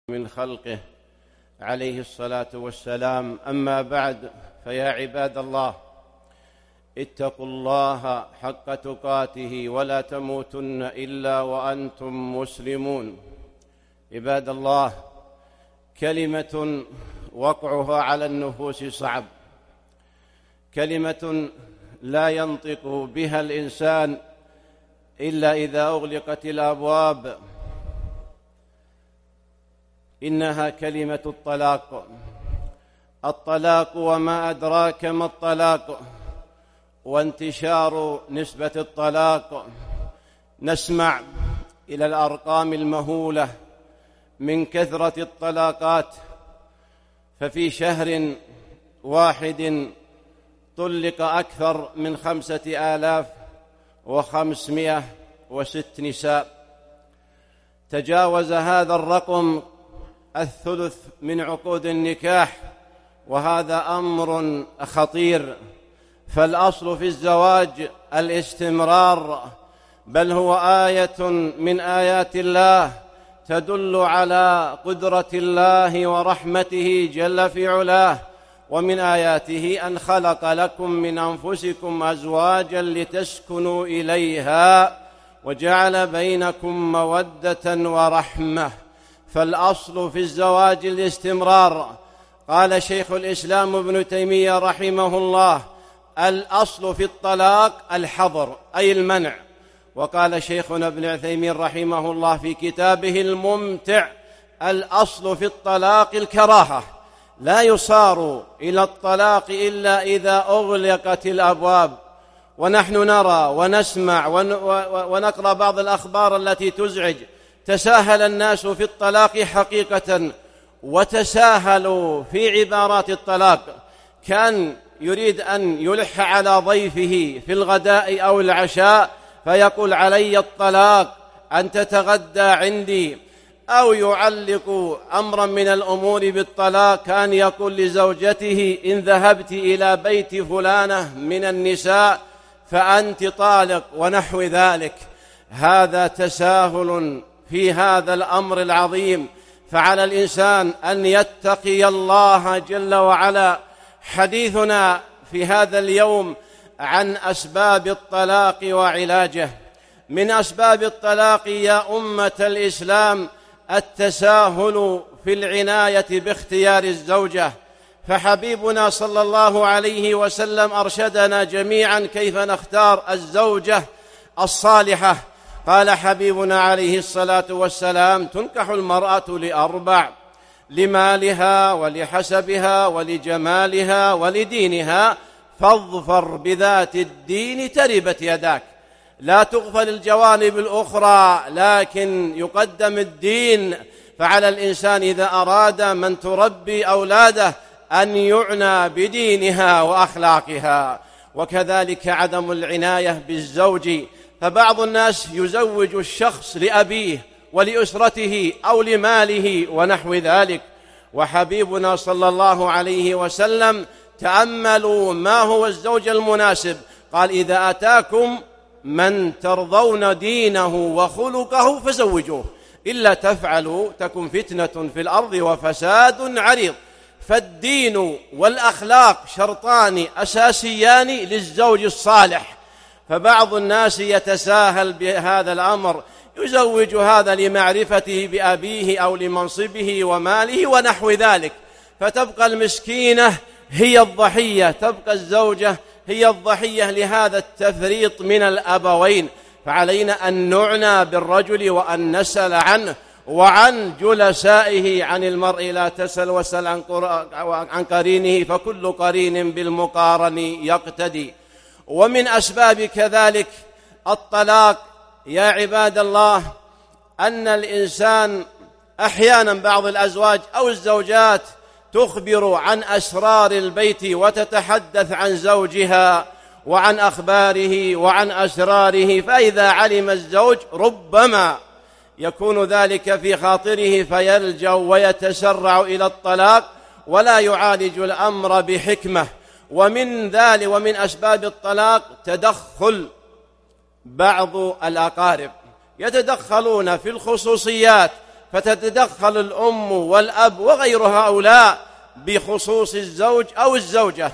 من خلقه عليه الصلاة والسلام. أما بعد، فيا عباد الله، اتقوا الله حق تقاته ولا تموتن إلا وأنتم مسلمون. عباد الله، كلمة وقعها على النفوس صعب، كلمة لا ينطق بها الإنسان إلا إذا أغلقت الأبواب، إنها كلمة الطلاق. الطلاق وما أدراك ما الطلاق، وانتشار نسبة الطلاق. نسمع إلى الأرقام المهولة من كثرة الطلاقات، ففي شهر واحد طلق أكثر من 5506 نساء. تجاوز هذا الرقم الثلث من عقود النكاح، وهذا أمر خطير. فالأصل في الزواج الاستمرار، بل هو آية من آيات الله تدل على قدرة الله ورحمته جل في علاه. ومن آياته أن خلق لكم من أنفسكم أزواجا لتسكنوا إليها وجعل بينكم مودة ورحمة. فالأصل في الزواج الاستمرار. قال شيخ الإسلام ابن تيمية رحمه الله: الأصل في الطلاق الحظر، أي المنع. وقال شيخنا ابن عثيمين رحمه الله في كتابه الممتع: الأصل في الطلاق الكراهة، لا يصار إلى الطلاق إلا إذا أغلقت الأبواب. ونحن نرى ونسمع ونقرأ بعض الأخبار التي تزعج. تساهل الناس في الطلاق حقيقة، وتساهلوا في عبارات الطلاق. كان يريد أن يلح على ضيفه في الغداء أو العشاء فيقول: علي الطلاق، أن تتغدى عندي. أو يعلق أمرا من الأمور بالطلاق، كان يقول لزوجته: إن ذهبت إلى بيت فلانة من النساء فأنت طالق، ونحو ذلك. هذا تساهل في هذا الأمر العظيم، فعلى الإنسان أن يتقي الله جل وعلا. حديثنا في هذا اليوم عن أسباب الطلاق وعلاجه. من أسباب الطلاق يا أمة الإسلام التساهل في العناية باختيار الزوجة، فحبيبنا صلى الله عليه وسلم أرشدنا جميعا كيف نختار الزوجة الصالحة. قال حبيبنا عليه الصلاة والسلام: تنكح المرأة لأربع: لمالها ولحسبها ولجمالها ولدينها، فاظفر بذات الدين تربت يداك. لا تغفل الجوانب الأخرى، لكن يقدم الدين. فعلى الإنسان إذا أراد من تربي أولاده أن يعنى بدينها وأخلاقها. وكذلك عدم العناية بالزوج، فبعض الناس يزوج الشخص لأبيه ولأسرته أو لماله ونحو ذلك. وحبيبنا صلى الله عليه وسلم: تأملوا ما هو الزوج المناسب. قال: إذا أتاكم من ترضون دينه وخلقه فزوجوه، إلا تفعلوا تكن فتنة في الأرض وفساد عريض. فالدين والأخلاق شرطان أساسيان للزوج الصالح. فبعض الناس يتساهل بهذا الأمر، يزوج هذا لمعرفته بأبيه أو لمنصبه وماله ونحو ذلك، فتبقى المسكينة هي الضحية، تبقى الزوجة هي الضحية لهذا التفريط من الأبوين. فعلينا أن نعنى بالرجل وأن نسأل عنه وعن جلسائه. عن المرء لا تسأل، واسأل عن قرينه، فكل قرين بالمقارن يقتدي. ومن أسباب كذلك الطلاق يا عباد الله أن الإنسان أحيانا بعض الأزواج أو الزوجات تخبر عن أسرار البيت وتتحدث عن زوجها وعن أخباره وعن أسراره، فإذا علم الزوج ربما يكون ذلك في خاطره فيلجأ ويتسرع إلى الطلاق ولا يعالج الأمر بحكمة. ومن ذلك ومن أسباب الطلاق تدخل بعض الأقارب، يتدخلون في الخصوصيات، فتتدخل الأم والأب وغير هؤلاء بخصوص الزوج أو الزوجة،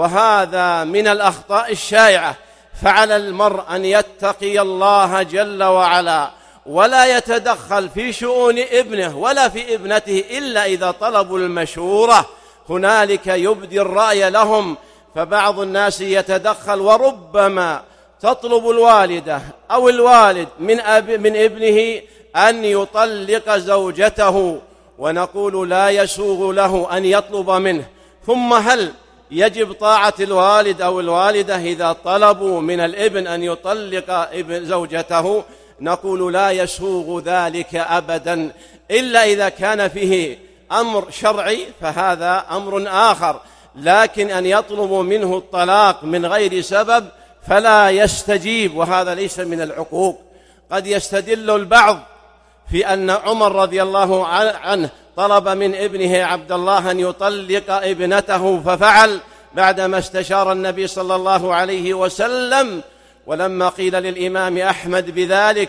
وهذا من الأخطاء الشائعة. فعلى المرء أن يتقي الله جل وعلا ولا يتدخل في شؤون ابنه ولا في ابنته إلا إذا طلبوا المشورة، هنالك يبدي الرأي لهم. فبعض الناس يتدخل، وربما تطلب الوالدة أو الوالد من ابنه أن يطلق زوجته، ونقول لا يسوغ له أن يطلب منه. ثم هل يجب طاعة الوالد أو الوالدة إذا طلبوا من الابن أن يطلق زوجته؟ نقول لا يسوغ ذلك أبدا، إلا إذا كان فيه أمر شرعي فهذا أمر آخر، لكن أن يطلبوا منه الطلاق من غير سبب فلا يستجيب، وهذا ليس من العقوق. قد يستدل البعض في أن عمر رضي الله عنه طلب من ابنه عبد الله أن يطلق ابنته ففعل بعدما استشار النبي صلى الله عليه وسلم، ولما قيل للإمام أحمد بذلك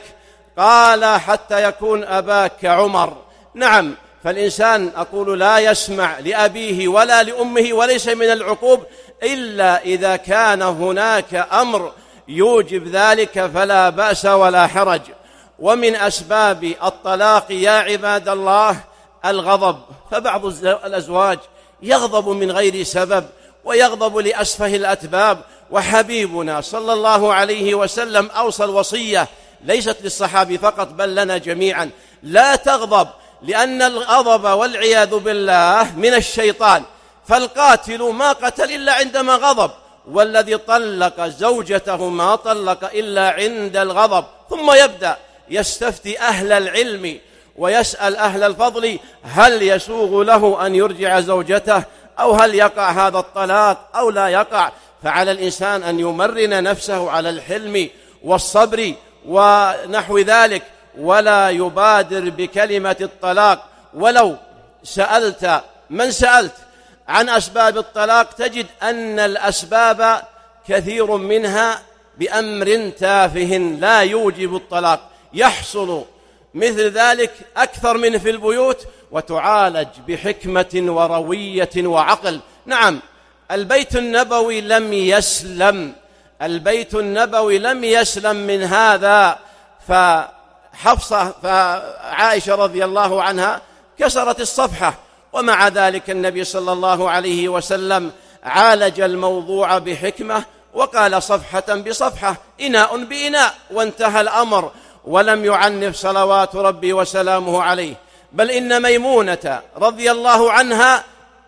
قال حتى يكون أباك كعمر. نعم، فالإنسان أقول لا يسمع لأبيه ولا لأمه، وليس من العقوب إلا إذا كان هناك أمر يوجب ذلك فلا بأس ولا حرج. ومن أسباب الطلاق يا عباد الله الغضب، فبعض الأزواج يغضب من غير سبب ويغضب لأسفه الأسباب، وحبيبنا صلى الله عليه وسلم أوصى الوصية ليست للصحابي فقط بل لنا جميعا: لا تغضب، لأن الغضب والعياذ بالله من الشيطان، فالقاتل ما قتل إلا عندما غضب، والذي طلق زوجته ما طلق إلا عند الغضب. ثم يبدأ يستفتي أهل العلم ويسأل أهل الفضل هل يسوغ له أن يرجع زوجته، أو هل يقع هذا الطلاق أو لا يقع. فعلى الإنسان أن يمرن نفسه على الحلم والصبر ونحو ذلك، ولا يبادر بكلمة الطلاق. ولو سألت من سألت عن أسباب الطلاق تجد أن الأسباب كثير منها بأمر تافه لا يوجب الطلاق، يحصل مثل ذلك أكثر من في البيوت، وتعالج بحكمة وروية وعقل. نعم، البيت النبوي لم يسلم من هذا. فعائشة رضي الله عنها كسرت الصفحة، ومع ذلك النبي صلى الله عليه وسلم عالج الموضوع بحكمة وقال صفحة بصفحة، إناء بإناء، وانتهى الأمر، ولم يعنف صلوات ربي وسلامه عليه. بل إن ميمونة رضي الله عنها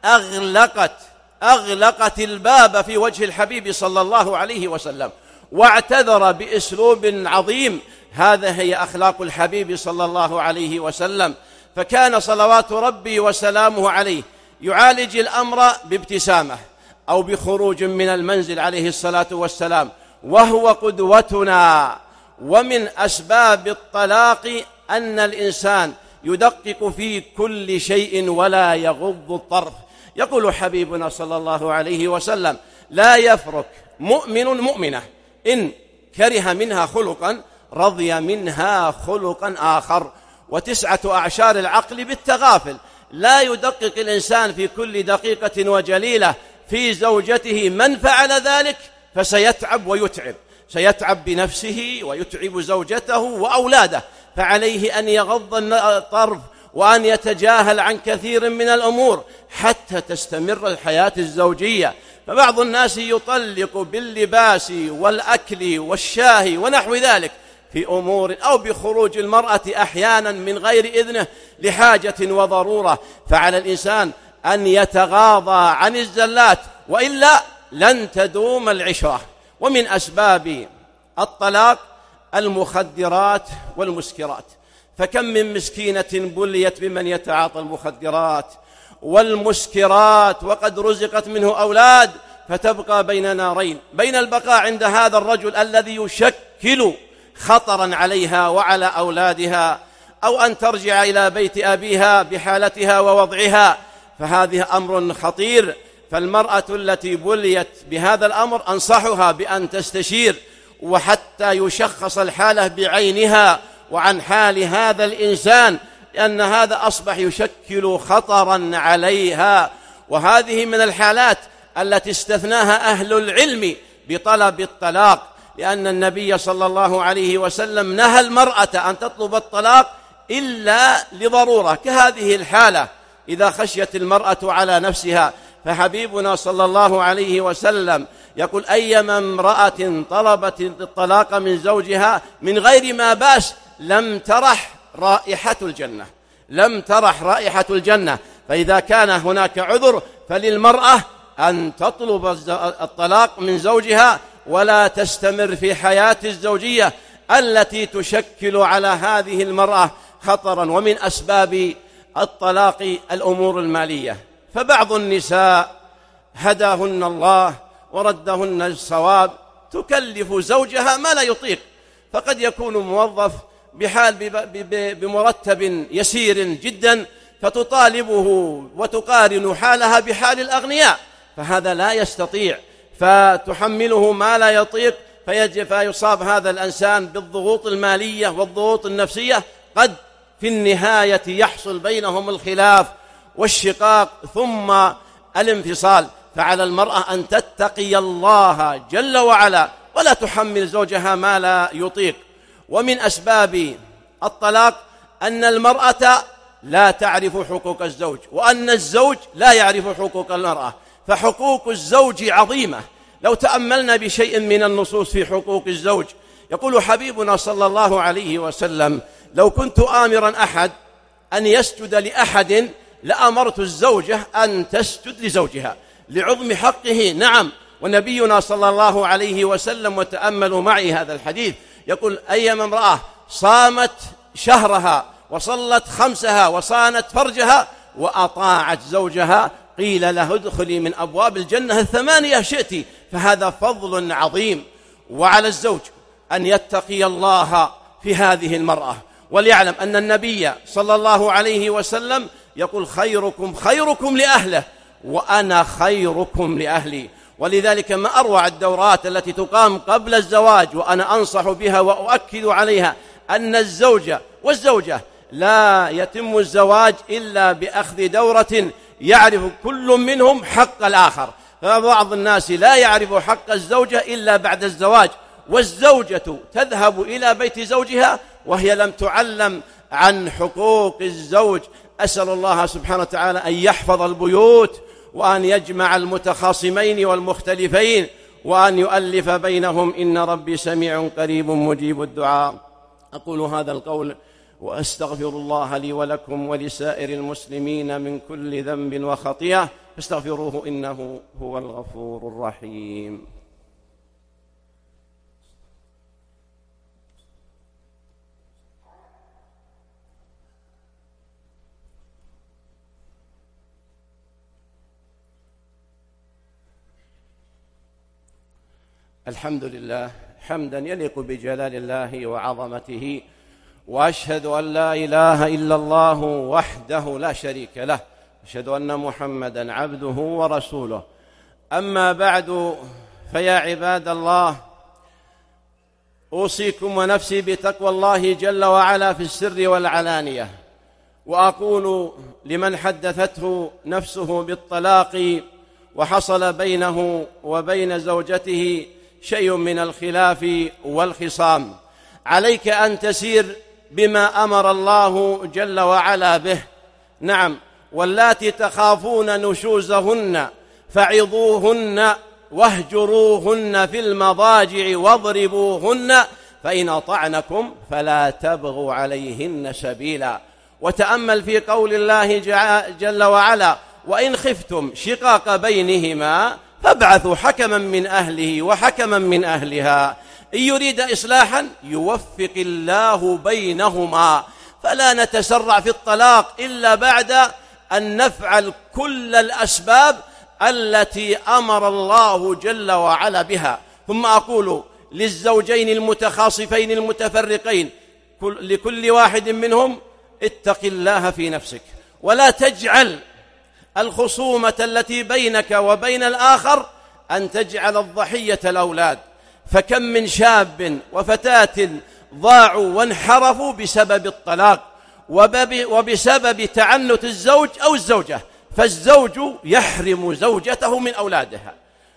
أغلقت الباب في وجه الحبيب صلى الله عليه وسلم، واعتذر بأسلوب عظيم. هذا هي أخلاق الحبيب صلى الله عليه وسلم. فكان صلوات ربي وسلامه عليه يعالج الأمر بابتسامة أو بخروج من المنزل عليه الصلاة والسلام، وهو قدوتنا. ومن أسباب الطلاق أن الإنسان يدقق في كل شيء ولا يغض الطرف. يقول حبيبنا صلى الله عليه وسلم: لا يفرق مؤمن مؤمنة إن كره منها خلقا رضي منها خلقا آخر. وتسعة أعشار العقل بالتغافل، لا يدقق الإنسان في كل دقيقة وجليلة في زوجته. من فعل ذلك فسيتعب ويتعب، سيتعب بنفسه ويتعب زوجته وأولاده. فعليه أن يغض الطرف وأن يتجاهل عن كثير من الأمور حتى تستمر الحياة الزوجية. فبعض الناس يطلق باللباس والأكل والشاي ونحو ذلك في أمور، أو بخروج المرأة أحيانا من غير إذنه لحاجة وضرورة. فعلى الإنسان أن يتغاضى عن الزلات، وإلا لن تدوم العشرة. ومن أسباب الطلاق المخدرات والمسكرات، فكم من مسكينة بليت بمن يتعاطى المخدرات والمسكرات وقد رزقت منه أولاد، فتبقى بين نارين: بين البقاء عند هذا الرجل الذي يشكل خطرا عليها وعلى أولادها، أو أن ترجع إلى بيت أبيها بحالتها ووضعها، فهذه أمر خطير. فالمرأة التي بليت بهذا الأمر أنصحها بأن تستشير، وحتى يشخص الحالة بعينها وعن حال هذا الإنسان لأن هذا أصبح يشكل خطرا عليها. وهذه من الحالات التي استثناها أهل العلم بطلب الطلاق، لأن النبي صلى الله عليه وسلم نهى المرأة أن تطلب الطلاق إلا لضرورة، كهذه الحالة إذا خشيت المرأة على نفسها. فحبيبنا صلى الله عليه وسلم يقول: أيما امرأة طلبت الطلاق من زوجها من غير ما بأس لم ترح رائحة الجنة، لم ترح رائحة الجنة. فإذا كان هناك عذر فللمرأة أن تطلب الطلاق من زوجها ولا تستمر في حياة الزوجية التي تشكل على هذه المرأة خطرا. ومن أسباب الطلاق الأمور المالية، فبعض النساء هداهن الله وردهن الصواب تكلف زوجها ما لا يطيق، فقد يكون موظف بمرتب يسير جدا فتطالبه وتقارن حالها بحال الأغنياء، فهذا لا يستطيع، فتحمله ما لا يطيق، فيصاب هذا الإنسان بالضغوط المالية والضغوط النفسية، قد في النهاية يحصل بينهم الخلاف والشقاق ثم الانفصال. فعلى المرأة أن تتقي الله جل وعلا ولا تحمل زوجها ما لا يطيق. ومن أسباب الطلاق أن المرأة لا تعرف حقوق الزوج، وأن الزوج لا يعرف حقوق المرأة، فحقوق الزوج عظيمة. لو تأملنا بشيء من النصوص في حقوق الزوج، يقول حبيبنا صلى الله عليه وسلم: لو كنت آمرا أحد أن يسجد لأحد لأمرت الزوجة أن تسجد لزوجها لعظم حقه. نعم، ونبينا صلى الله عليه وسلم، وتأملوا معي هذا الحديث، يقول: أيما امرأة صامت شهرها وصلت خمسها وصانت فرجها وأطاعت زوجها قيل له: ادخلي من أبواب الجنة 8 شئت. فهذا فضل عظيم. وعلى الزوج أن يتقي الله في هذه المرأة، وليعلم أن النبي صلى الله عليه وسلم يقول: خيركم خيركم لأهله وأنا خيركم لأهلي. ولذلك ما أروع الدورات التي تقام قبل الزواج، وأنا أنصح بها وأؤكد عليها أن الزوج والزوجة لا يتم الزواج إلا بأخذ دورة يعرف كل منهم حق الآخر. فبعض الناس لا يعرف حق الزوجة إلا بعد الزواج، والزوجة تذهب إلى بيت زوجها وهي لم تعلم عن حقوق الزوج. أسأل الله سبحانه وتعالى أن يحفظ البيوت، وأن يجمع المتخاصمين والمختلفين، وأن يؤلف بينهم، إن ربي سميع قريب مجيب الدعاء. أقول هذا القول وأستغفر الله لي ولكم ولسائر المسلمين من كل ذنب وخطيئة، فاستغفروه إنه هو الغفور الرحيم. الحمد لله حمدا يليق بجلال الله وعظمته، وأشهد أن لا إله إلا الله وحده لا شريك له، أشهد أن محمدا عبده ورسوله. أما بعد، فيا عباد الله، أوصيكم ونفسي بتقوى الله جل وعلا في السر والعلانية. وأقول لمن حدثته نفسه بالطلاق وحصل بينه وبين زوجته شيء من الخلاف والخصام: عليك أن تسير بما أمر الله جل وعلا به. نعم، واللاتي تخافون نشوزهن فعظوهن واهجروهن في المضاجع واضربوهن فإن أطعنكم فلا تبغوا عليهن سبيلا. وتأمل في قول الله جل وعلا: وإن خفتم شقاق بينهما فابعثوا حكما من أهله وحكما من أهلها إن يريد إصلاحا يوفق الله بينهما. فلا نتسرع في الطلاق إلا بعد أن نفعل كل الأسباب التي أمر الله جل وعلا بها. ثم أقول للزوجين المتخاصفين المتفرقين، لكل واحد منهم: اتق الله في نفسك، ولا تجعل الخصومة التي بينك وبين الآخر أن تجعل الضحية الأولاد. فكم من شاب وفتاة ضاعوا وانحرفوا بسبب الطلاق، وبسبب تعنت الزوج أو الزوجة، فالزوج يحرم زوجته من أولادها،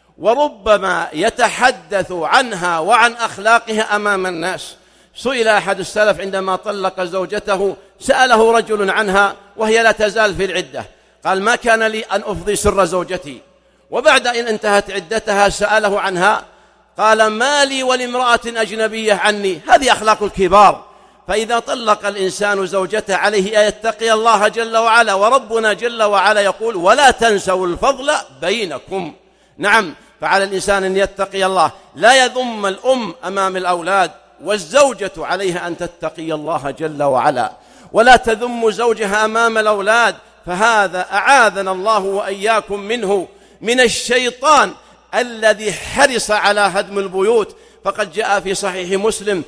وربما يتحدث عنها وعن أخلاقها أمام الناس. سئل أحد السلف عندما طلق زوجته، سأله رجل عنها وهي لا تزال في العدة، قال: ما كان لي أن أفضي سر زوجتي. وبعد أن انتهت عدتها سأله عنها، قال: ما لي ولامرأة أجنبية عني. هذه أخلاق الكبار. فإذا طلق الإنسان زوجته عليه أن يتقي الله جل وعلا، وربنا جل وعلا يقول: ولا تنسوا الفضل بينكم. نعم، فعلى الإنسان أن يتقي الله، لا يذم الأم أمام الأولاد، والزوجة عليها أن تتقي الله جل وعلا، ولا تذم زوجها أمام الأولاد، فهذا أعاذنا الله وإياكم منه، من الشيطان الذي حرص على هدم البيوت. فقد جاء في صحيح مسلم: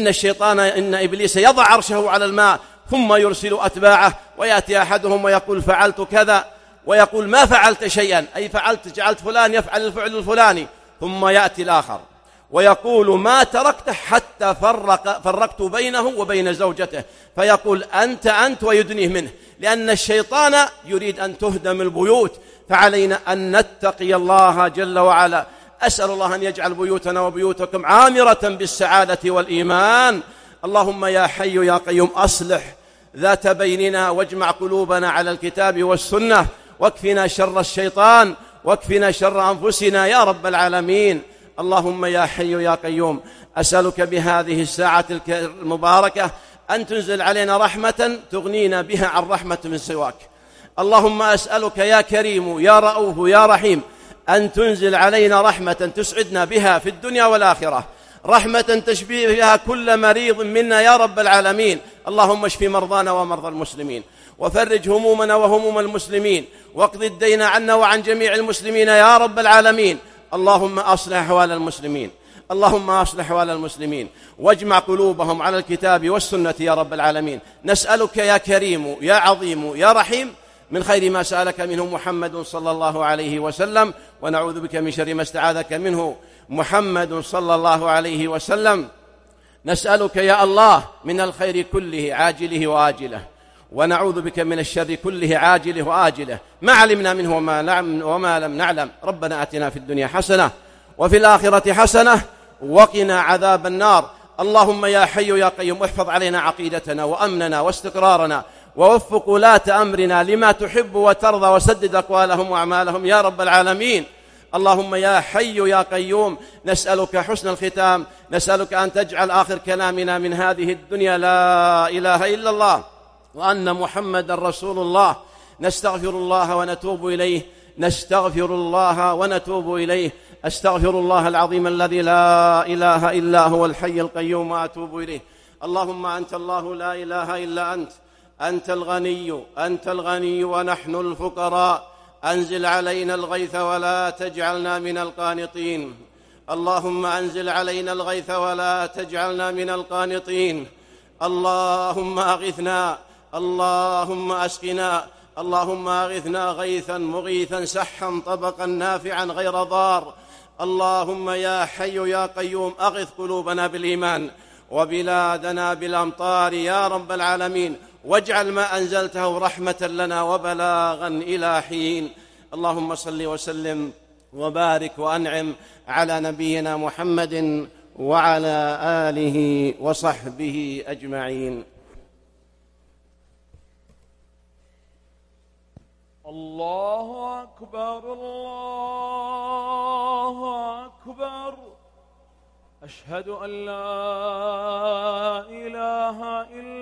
إن إبليس يضع عرشه على الماء ثم يرسل أتباعه، ويأتي أحدهم ويقول: فعلت كذا، ويقول: ما فعلت شيئا، أي جعلت فلان يفعل الفعل الفلاني، ثم يأتي الآخر ويقول: ما تركته حتى فرقت بينه وبين زوجته، فيقول: أنت، ويدنيه منه، لأن الشيطان يريد أن تهدم البيوت. فعلينا أن نتقي الله جل وعلا. أسأل الله أن يجعل بيوتنا وبيوتكم عامرة بالسعادة والإيمان. اللهم يا حي يا قيوم أصلح ذات بيننا، واجمع قلوبنا على الكتاب والسنة، واكفنا شر الشيطان، واكفنا شر أنفسنا يا رب العالمين. اللهم يا حي يا قيوم أسألك بهذه الساعة المباركة أن تنزل علينا رحمة تغنينا بها عن رحمة من سواك. اللهم أسألك يا كريم يا رؤوف يا رحيم أن تنزل علينا رحمة تسعدنا بها في الدنيا والآخرة، رحمة تشفي بها كل مريض منا يا رب العالمين. اللهم اشف مرضانا ومرضى المسلمين، وفرج همومنا وهموم المسلمين، واقض الدين عنا وعن جميع المسلمين يا رب العالمين. اللهم أصلح أحوال المسلمين، اللهم أصلح أحوال المسلمين، واجمع قلوبهم على الكتاب والسنة يا رب العالمين. نسألك يا كريم يا عظيم يا رحيم من خير ما سألك منه محمد صلى الله عليه وسلم، ونعوذ بك من شر ما استعاذك منه محمد صلى الله عليه وسلم. نسألك يا الله من الخير كله عاجله وآجله، ونعوذ بك من الشر كله عاجله وآجله، ما علمنا منه وما لم نعلم. ربنا آتنا في الدنيا حسنة وفي الآخرة حسنة وقنا عذاب النار. اللهم يا حي يا قيوم احفظ علينا عقيدتنا وأمننا واستقرارنا، ووفق ولاة أمرنا لما تحب وترضى، وسدد أقوالهم وأعمالهم يا رب العالمين. اللهم يا حي يا قيوم نسألك حسن الختام، نسألك أن تجعل آخر كلامنا من هذه الدنيا لا إله إلا الله وأن محمد رسول الله. نستغفر الله ونتوب إليه، نستغفر الله ونتوب إليه. أستغفر الله العظيم الذي لا إله إلا هو الحي القيوم وأتوب إليه. اللهم أنت الله لا إله إلا أنت، أنت الغني ونحن الفقراء. أنزل علينا الغيث ولا تجعلنا من القانطين. اللهم أنزل علينا الغيث ولا تجعلنا من القانطين. اللهم أغثنا، اللهم أسقنا، اللهم أغثنا غيثا مغيثا سحا طبقا نافعا غير ضار. اللهم يا حي يا قيوم أغث قلوبنا بالإيمان وبلادنا بالأمطار يا رب العالمين، واجعل ما أنزلته رحمة لنا وبلاغا إلى حين. اللهم صل وسلم وبارك وأنعم على نبينا محمد وعلى آله وصحبه أجمعين. الله أكبر، الله أكبر، أشهد أن لا إله إلا